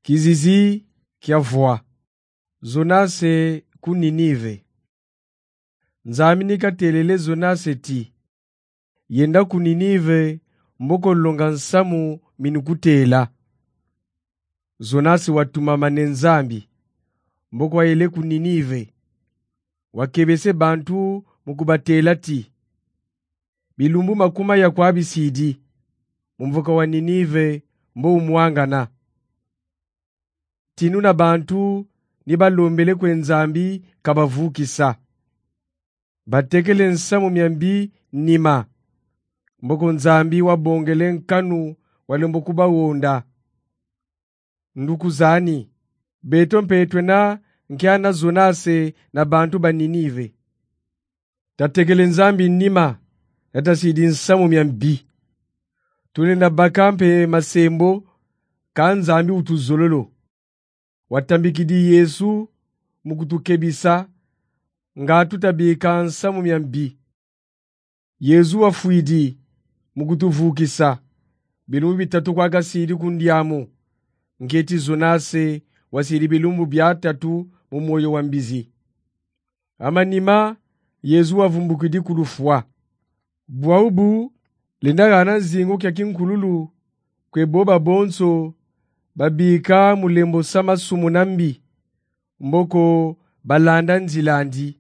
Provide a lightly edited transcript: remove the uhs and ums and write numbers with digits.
Kizizi kiavua. Zonase ku Ninive. Nzambi nikatelele Zonase ti. Yenda ku Ninive mboko longa nsamu minukutela. Zonase watumamane Nzambi mboko waele ku Ninive. Wakebese bantu mukubatela ti. Bilumbu makuma ya kwa bisidi. Mumvuka wa Ninive mbo umuangana. Tinu na bantu nibalombele kwe Nzambi kabavukisa. Batekele nsamu miambi nima. Mboko Nzambi wabongele nkanu walembo kuba wonda. Nduku zani. Beto mpetwe na nkiana Zonase na bantu ba Ninive. Tatekele Nzambi nima. Yatasidi nsamu miambi. Tunenda bakampe masembo ka Nzambi utuzololo. Watambikidi Yesu mukutukebisa nga tutabika nsamu miambi. Yesu wafuidi mukutuvukisa bilumbu bitatu kwa gasiri kundiamu. Ngeti Zonase wasiri bilumbu biatatu mu moyo wa mbizi. Amanima Yesu wavumbukidi kulufua. Bwaubu lindagana zingu kya kinkululu kwe boba bonso babika mulembo sama sumunambi mboko balanda nzilandi.